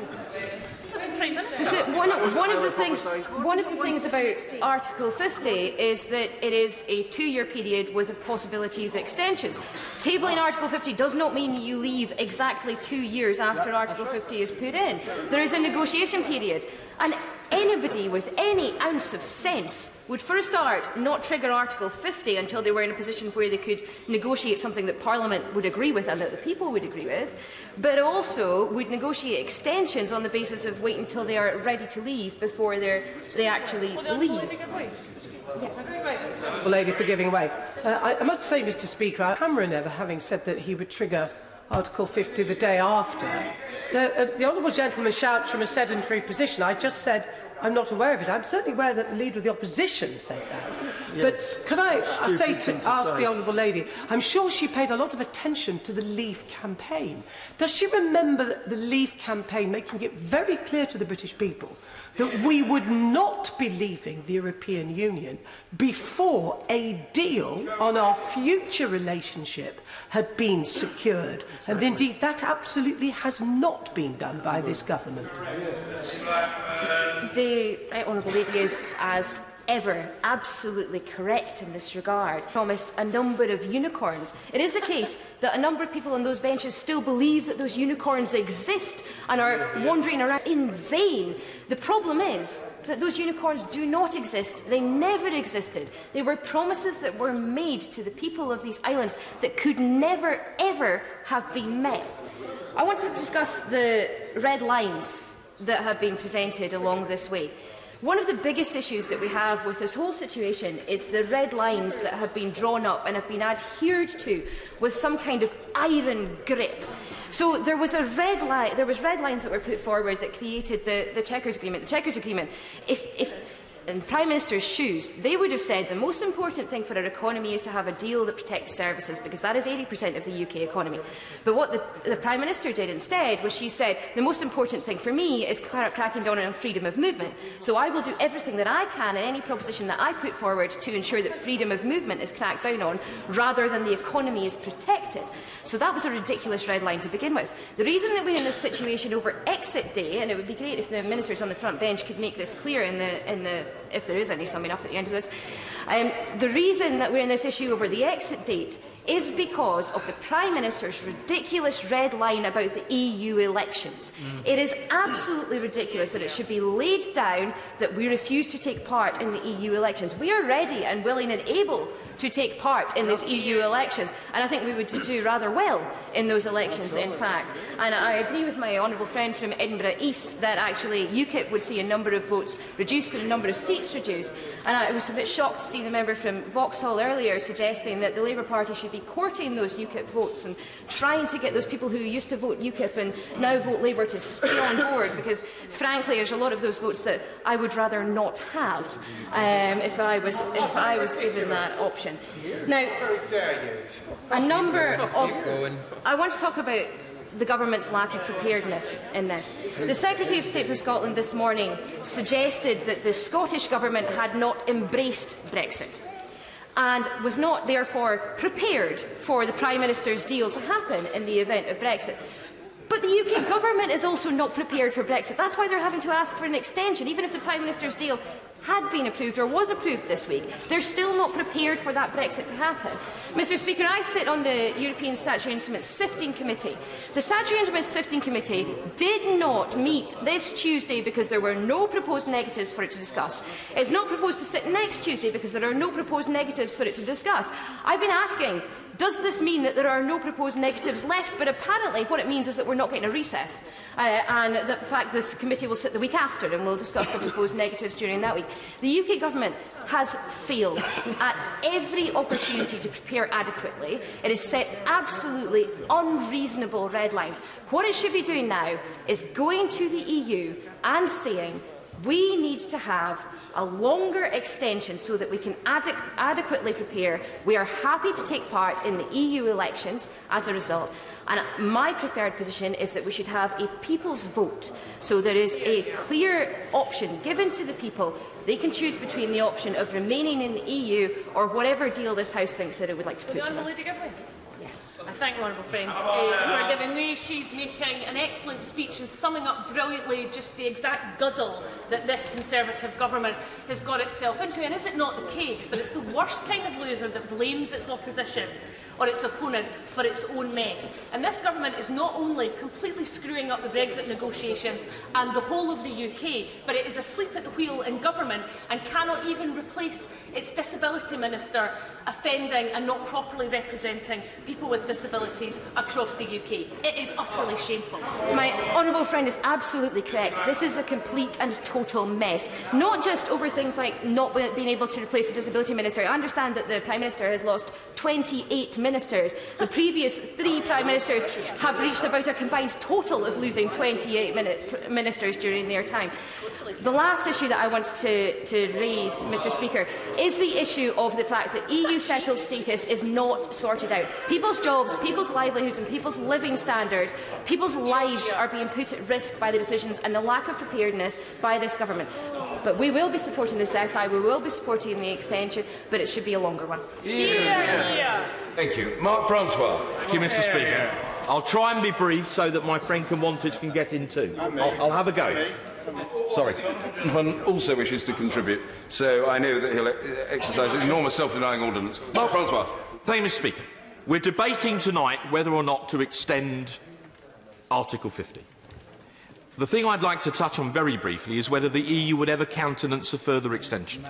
So one, one of the things, one of the things about Article fifty is that it is a two-year period with a possibility of extensions. Tabling Article fifty does not mean that you leave exactly two years after Article fifty is put in. There is a negotiation period, and anybody with any ounce of sense would, for a start, not trigger Article fifty until they were in a position where they could negotiate something that Parliament would agree with and that the people would agree with, but also would negotiate extensions on the basis of waiting until they are ready to leave before they actually leave. The lady for giving way. Uh, I, I must say, Mr Speaker, Cameron ever having said that he would trigger Article fifty the day after. Uh, uh, the honourable gentleman shouts from a sedentary position. I just said I'm not aware of it. I'm certainly aware that the Leader of the Opposition said that. Yes. But could I, I say to, to ask say. the honourable lady, I'm sure she paid a lot of attention to the Leave campaign. Does she remember the Leave campaign making it very clear to the British people that we would not be leaving the European Union before a deal on our future relationship had been secured? And indeed, that absolutely has not been done by this government. The right honourable lady is, as ever, absolutely correct in this regard. Promised a number of unicorns. It is the case that a number of people on those benches still believe that those unicorns exist and are wandering around in vain. The problem is that those unicorns do not exist. They never existed. They were promises that were made to the people of these islands that could never, ever have been met. I want to discuss the red lines that have been presented along this way. One of the biggest issues that we have with this whole situation is the red lines that have been drawn up and have been adhered to with some kind of iron grip. So there was a red line, there was red lines that were put forward that created the, the Chequers Agreement. The Chequers Agreement, if, if in Prime Minister's shoes, they would have said the most important thing for our economy is to have a deal that protects services, because that is eighty percent of the U K economy. But what the, the Prime Minister did instead was she said, the most important thing for me is cracking down on freedom of movement. So I will do everything that I can in any proposition that I put forward to ensure that freedom of movement is cracked down on, rather than the economy is protected. So that was a ridiculous red line to begin with. The reason that we're in this situation over exit day, and it would be great if the ministers on the front bench could make this clear in the, in the if there is any summing up at the end of this, um, the reason that we're in this issue over the exit date is because of the Prime Minister's ridiculous red line about the E U elections. Mm. It is absolutely ridiculous that it should be laid down that we refuse to take part in the E U elections. We are ready and willing and able to take part in these E U elections, and I think we would do rather well in those elections, in fact. And I agree with my honourable friend from Edinburgh East that actually UKIP would see a number of votes reduced and a number of seats reduced. And I was a bit shocked to see the member from Vauxhall earlier suggesting that the Labour Party should be courting those UKIP votes and trying to get those people who used to vote UKIP and now vote Labour to stay on board, because frankly there's a lot of those votes that I would rather not have um, if I was if I was given that option. Now, a number of... I want to talk about the government's lack of preparedness in this. The Secretary of State for Scotland this morning suggested that the Scottish Government had not embraced Brexit and was not, therefore, prepared for the Prime Minister's deal to happen in the event of Brexit. But the U K government is also not prepared for Brexit. That's why they're having to ask for an extension. Even if the Prime Minister's deal had been approved or was approved this week, they're still not prepared for that Brexit to happen. Mr Speaker, I sit on the European Statutory Instruments Sifting Committee. The Statutory Instruments Sifting Committee did not meet this Tuesday because there were no proposed negatives for it to discuss. It's not proposed to sit next Tuesday because there are no proposed negatives for it to discuss. I've been asking, does this mean that there are no proposed negatives left? But apparently what it means is that we're not getting a recess, uh, and that in fact this committee will sit the week after and we'll discuss the proposed negatives during that week. The U K government has failed at every opportunity to prepare adequately. It has set absolutely unreasonable red lines. What it should be doing now is going to the E U and saying we need to have a longer extension so that we can adequ adequately prepare. We are happy to take part in the E U elections as a result. And my preferred position is that we should have a people's vote. So there is a clear option given to the people. They can choose between the option of remaining in the E U or whatever deal this House thinks that it would like to put to them. Yes. I thank the honourable friend uh, for giving way. She's making an excellent speech and summing up brilliantly just the exact guddle that this Conservative government has got itself into. And is it not the case that it's the worst kind of loser that blames its opposition or its opponent for its own mess? And this government is not only completely screwing up the Brexit negotiations and the whole of the U K, but it is asleep at the wheel in government and cannot even replace its disability minister, offending and not properly representing people with disabilities across the U K. It is utterly shameful. My honourable friend is absolutely correct. This is a complete and total mess. Not just over things like not being able to replace a disability minister. I understand that the Prime Minister has lost twenty-eight ministers. The previous three Prime Ministers have reached about a combined total of losing twenty-eight ministers during their time. The last issue that I want to, to raise, Mr Speaker, is the issue of the fact that E U settled status is not sorted out. People's jobs, people's livelihoods and people's living standards, people's lives are being put at risk by the decisions and the lack of preparedness by this government. But we will be supporting this S I, we will be supporting the extension, but it should be a longer one. Yeah, yeah. Thank you. Mark Francois. Thank you, Mr Speaker. I'll try and be brief so that my friend Conwantage can get in too. I'll, I'll have a go. Sorry. One also wishes to contribute, so I know that he'll exercise enormous self-denying ordinance. Mark Francois. Thank you, Mr Speaker. We're debating tonight whether or not to extend Article fifty. The thing I'd like to touch on very briefly is whether the E U would ever countenance a further extension.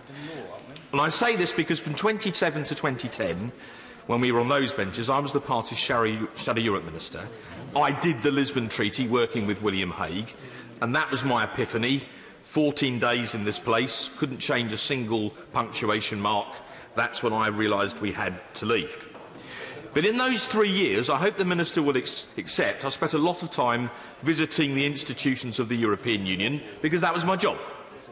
And I say this because from twenty seven to twenty ten, when we were on those benches, I was the party's Shadow Europe Minister. I did the Lisbon Treaty working with William Hague, and that was my epiphany. fourteen days in this place, couldn't change a single punctuation mark. That's when I realised we had to leave. But in those three years, I hope the Minister will ex accept, I spent a lot of time visiting the institutions of the European Union, because that was my job.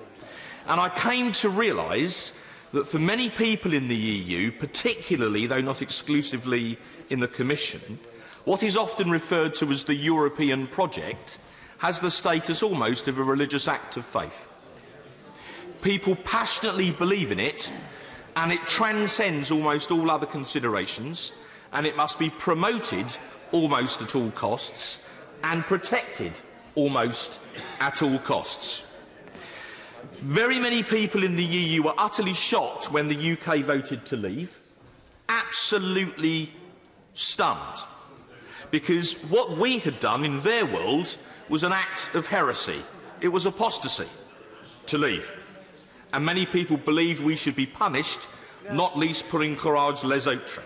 And I came to realise that for many people in the E U, particularly, though not exclusively in the Commission, what is often referred to as the European project has the status almost of a religious act of faith. People passionately believe in it, and it transcends almost all other considerations, and it must be promoted almost at all costs and protected almost at all costs. Very many people in the E U were utterly shocked when the U K voted to leave, absolutely stunned, because what we had done in their world was an act of heresy. It was apostasy to leave. And many people believed we should be punished, not least pour encourage les autres.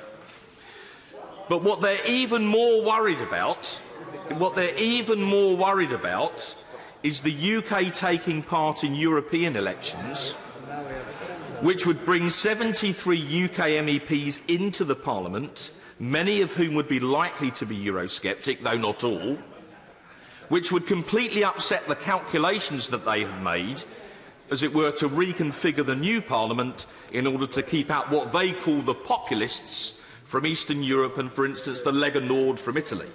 But what they're even more worried about, what they're even more worried about is the U K taking part in European elections, which would bring seventy-three U K M E Ps into the Parliament, many of whom would be likely to be Eurosceptic, though not all, which would completely upset the calculations that they have made, as it were, to reconfigure the new Parliament in order to keep out what they call the populists from Eastern Europe and, for instance, the Lega Nord from Italy.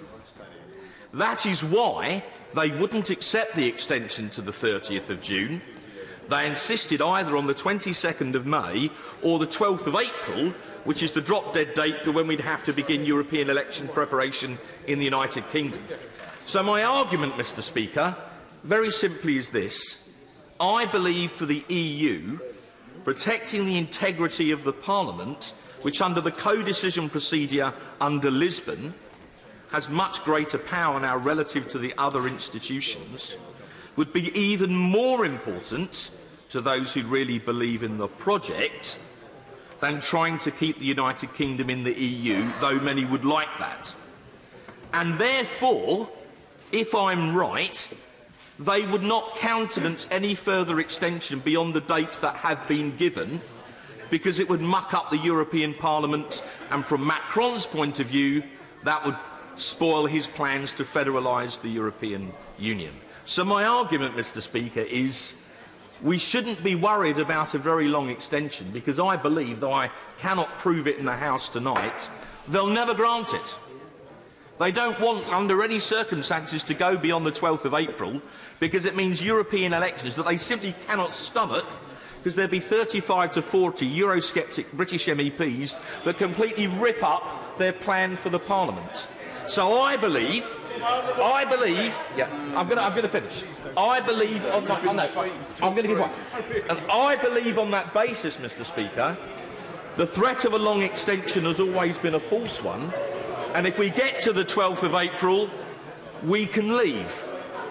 That is why they wouldn't accept the extension to the thirtieth of June, They insisted either on the twenty-second of May or the twelfth of April, which is the drop-dead date for when we'd have to begin European election preparation in the United Kingdom. So my argument, Mr Speaker, very simply is this. I believe for the E U, protecting the integrity of the Parliament, which under the co-decision procedure under Lisbon has much greater power now relative to the other institutions, would be even more important to those who really believe in the project than trying to keep the United Kingdom in the E U, though many would like that. And therefore, if I'm right, they would not countenance any further extension beyond the dates that have been given, because it would muck up the European Parliament, and from Macron's point of view, that would spoil his plans to federalise the European Union. So my argument, Mr Speaker, is we shouldn't be worried about a very long extension, because I believe, though I cannot prove it in the House tonight, they'll never grant it. They don't want, under any circumstances, to go beyond the twelfth of April, because it means European elections that they simply cannot stomach, because there'll be thirty-five to forty Eurosceptic British M E Ps that completely rip up their plan for the Parliament. So I believe, I believe, yeah, I'm going to I'm going to finish. I believe on that, oh, no, I'm going to give one. And I believe on that basis, Mr Speaker, the threat of a long extension has always been a false one, and if we get to the twelfth of April, we can leave.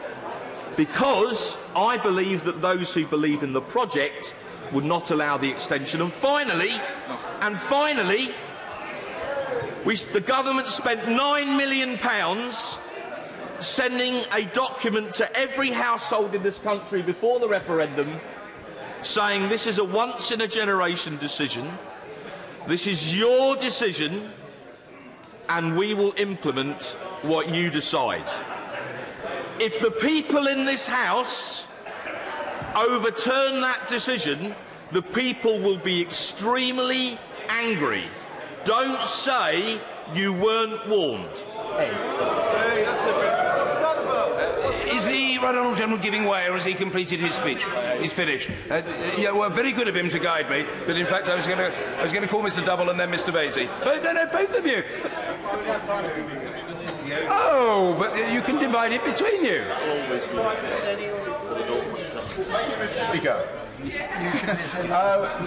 Because I believe that those who believe in the project would not allow the extension. And finally, and finally, we, the government spent nine million pounds sending a document to every household in this country before the referendum saying this is a once-in-a-generation decision, this is your decision, and we will implement what you decide. If the people in this House overturn that decision, the people will be extremely angry. Don't say you weren't warned. Hey. Hey, that's a... Is the Right Honourable General giving way, or has he completed his speech? He's finished. Uh, yeah, well, very good of him to guide me. But in fact, I was going to, I was going to call Mister Double and then Mister Vasey. But no, no, both of you. Oh, but you can divide it between you. Speaker. Uh,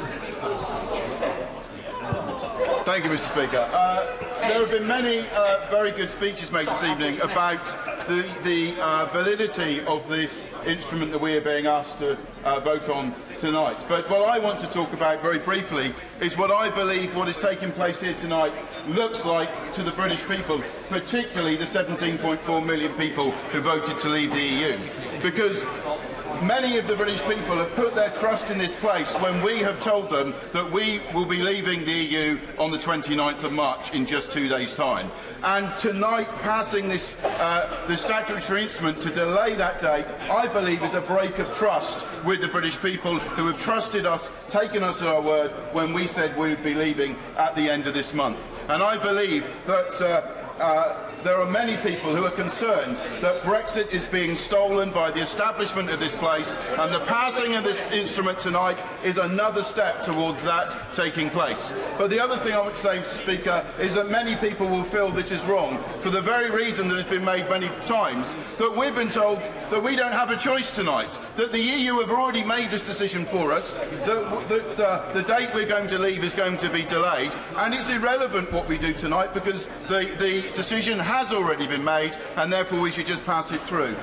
thank you, Mister Speaker. Uh, there have been many uh, very good speeches made this evening about the, the uh, validity of this instrument that we are being asked to uh, vote on tonight. But what I want to talk about very briefly is what I believe what is taking place here tonight looks like to the British people, particularly the seventeen point four million people who voted to leave the E U. Because many of the British people have put their trust in this place when we have told them that we will be leaving the E U on the twenty-ninth of March in just two days' time. And tonight, passing this, uh, this statutory instrument to delay that date, I believe is a break of trust with the British people who have trusted us, taken us at our word when we said we would be leaving at the end of this month. And I believe that uh, uh, there are many people who are concerned that Brexit is being stolen by the establishment of this place, and the passing of this instrument tonight is another step towards that taking place. But the other thing I want to say, Mister Speaker, is that many people will feel this is wrong for the very reason that has been made many times, that we've been told that we don't have a choice tonight, that the E U have already made this decision for us, that, that uh, the date we're going to leave is going to be delayed, and it's irrelevant what we do tonight because the, the decision has already been made, and therefore we should just pass it through.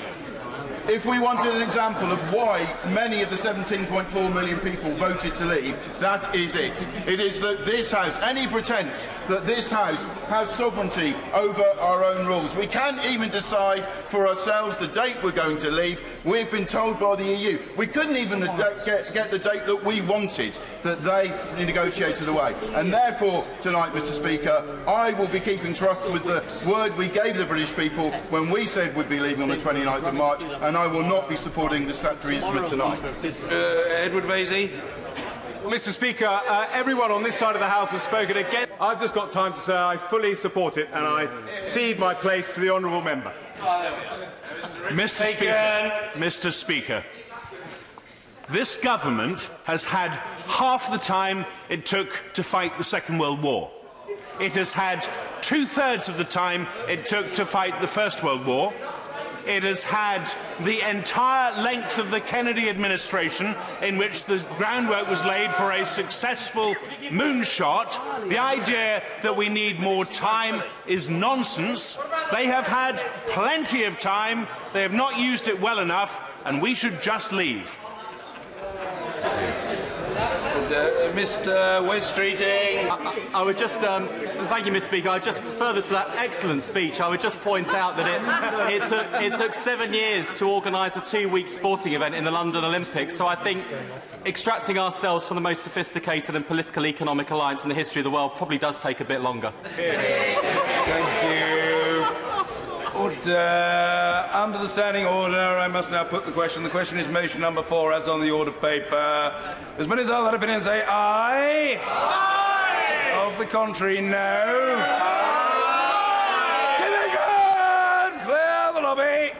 If we wanted an example of why many of the seventeen point four million people voted to leave, that is it. It is that this House, any pretence that this House has sovereignty over our own rules. We can't even decide for ourselves the date we're going to leave. We've been told by the E U. We couldn't even the get, get the date that we wanted, that they negotiated away. And therefore, tonight, Mister Speaker, I will be keeping trust with the word we gave the British people when we said we'd be leaving on the twenty-ninth of March, and I will not be supporting the statutory instrument tonight. Uh, Edward Vasey. Mister Speaker, uh, everyone on this side of the House has spoken again. I've just got time to say I fully support it, and I cede my place to the honourable member. Mister Speaker, Mister Speaker, This government has had half the time it took to fight the Second World War. It has had two-thirds of the time it took to fight the First World War. It has had the entire length of the Kennedy administration, in which the groundwork was laid for a successful moonshot. The idea that we need more time is nonsense. They have had plenty of time, they have not used it well enough, and we should just leave. Uh, Mister Weststreeting. I, I would just, um, thank you, Mister Speaker. I just further to that excellent speech, I would just point out that it, it took it took seven years to organise a two-week sporting event in the London Olympics. So I think extracting ourselves from the most sophisticated and political economic alliance in the history of the world probably does take a bit longer. Thank you. Order. Under the standing order, I must now put the question. The question is motion number four, as on the order paper. As many as are that opinion say aye. Aye. Of the contrary, no. Aye. Division! Clear the lobby.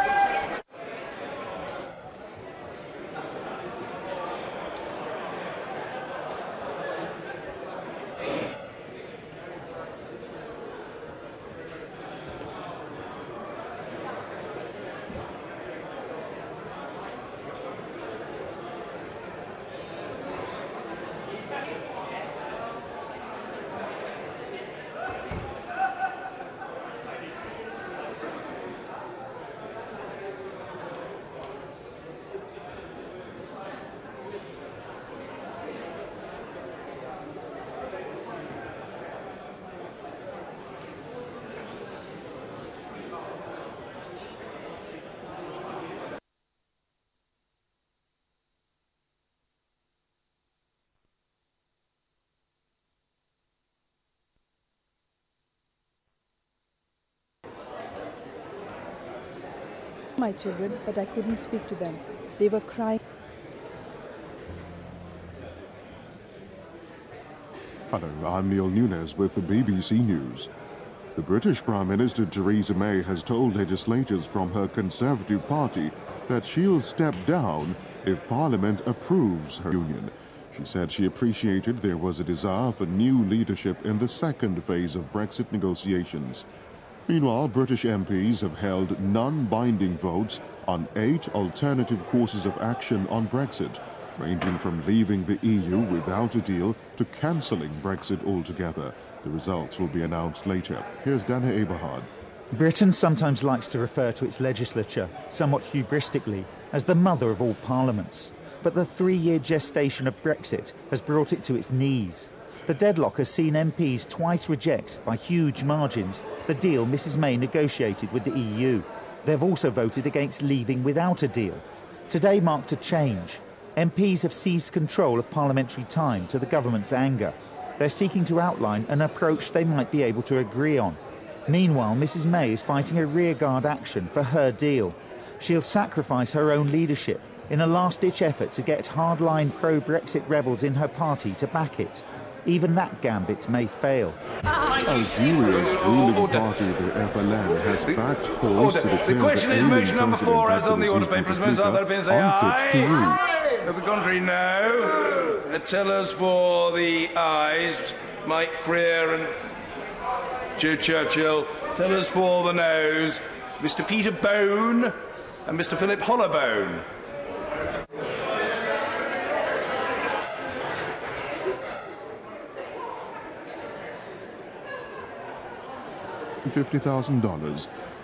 My children, but I couldn't speak to them. They were crying. Hello, I'm Neil Nunes with the B B C News. The British Prime Minister Theresa May has told legislators from her Conservative Party that she'll step down if Parliament approves her union. She said she appreciated there was a desire for new leadership in the second phase of Brexit negotiations. Meanwhile, British M Ps have held non-binding votes on eight alternative courses of action on Brexit, ranging from leaving the E U without a deal to cancelling Brexit altogether. The results will be announced later. Here's Dana Eberhard. Britain sometimes likes to refer to its legislature, somewhat hubristically, as the mother of all parliaments. But the three-year gestation of Brexit has brought it to its knees. The deadlock has seen M Ps twice reject, by huge margins, the deal Missus May negotiated with the E U. They've also voted against leaving without a deal. Today marked a change. M Ps have seized control of parliamentary time to the government's anger. They're seeking to outline an approach they might be able to agree on. Meanwhile, Missus May is fighting a rearguard action for her deal. She'll sacrifice her own leadership in a last-ditch effort to get hardline pro-Brexit rebels in her party to back it. Even that gambit may fail. Algeria's ruling party, the F L N, has backed calls to declare the question is motion number four, as on the order paper. As many other opinions say aye. Of the contrary, no. The tellers for the ayes, Mike Freer and Joe Churchill. Tellers for the noes, Mister Peter Bone and Mister Philip Hollowbone. fifty thousand dollars.